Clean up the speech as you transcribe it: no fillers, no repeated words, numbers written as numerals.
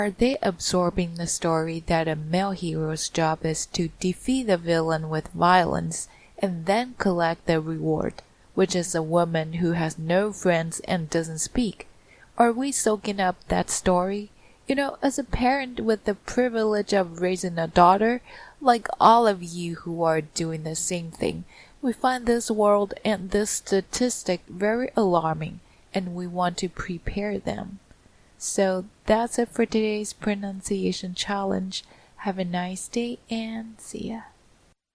Are they absorbing the story that a male hero's job is to defeat the villain with violence and then collect the reward, which is a woman who has no friends and doesn't speak? Are we soaking up that story? As a parent with the privilege of raising a daughter, like all of you who are doing the same thing, we find this world and this statistic very alarming, and we want to prepare them. So that's it for today's pronunciation challenge. Have a nice day and see ya.